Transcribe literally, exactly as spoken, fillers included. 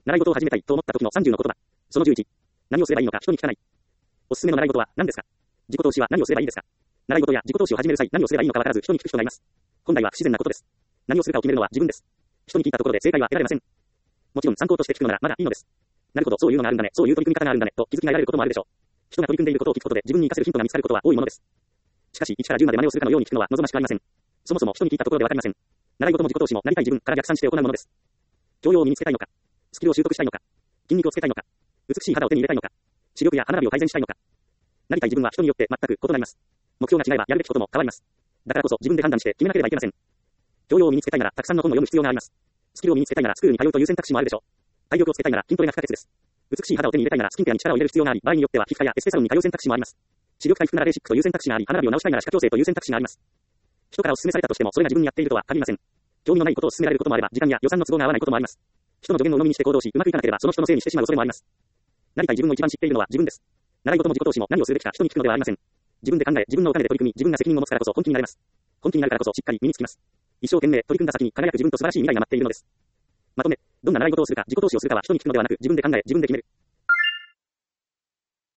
習い事を始めたいと思った時のさんじゅうの言葉。そのじゅういち。何をすればいいのか人に聞かない。おすすめの習い事は何ですか？自己投資は何をすればいいですか？習い事や自己投資を始める際何をすればいいのかわからず人に聞く人がいます。本来は不自然なことです。何をするかを決めるのは自分です。人に聞いたところで正解は得られません。もちろん参考として聞くのならまだいいのです。なるほど、そういうのがあるんだね、そういう取り組み方があるんだね、と気づきが得られることもあるでしょう。人が取り組んでいることを聞くことで自分に活かせるヒントが見つかることは多いものです。しかし、いちからじゅうまで真似をするかのように聞くのは望ましくありません。そもそも人に聞いたところでわかりません。習い事も自己投資もなりたい自分から逆算して行うものです。教養を身につけたいのか、スキルを習得したいのか、筋肉をつけたいのか、美しい肌を手に入れたいのか、視力や歯並びを改善したいのか。なりたい自分は人によって全く異なります。目標が違えばやるべきことも変わります。だからこそ自分で判断して決めなければいけません。教養を身につけたいならたくさんの本を読む必要があります。スキルを身につけたいならスクールに通うという選択肢もあるでしょう。体力をつけたいなら筋トレが不可欠です。美しい肌を手に入れたいならスキンケアに力を入れる必要があり、場合によっては皮膚科やエステサロンに通う選択肢もあります。視力回復ならレーシックという選択肢があり、歯並びを直したいなら歯科矯正という選択肢があります。人からお勧めされたとしてもそれが自分にやっているとは限りません。興味のないことを勧められることもあれば、時間や予算の都合が合わないこともあります。人の助言を鵜呑みにして行動し、うまくいかなければその人のせいにしてしまう恐れもあります。なりたい自分を一番知っているのは自分です。習い事も自己投資も何をするべきか人に聞くのではありません。自分で考え、自分のお金で取り組み、自分が責任を持つからこそ本気になれます。本気になるからこそしっかり身につきます。一生懸命取り組んだ先に輝く自分と素晴らしい未来が待っているのです。まとめ、どんな習い事をするか、自己投資をするかは人に聞くのではなく、自分で考え、自分で決める。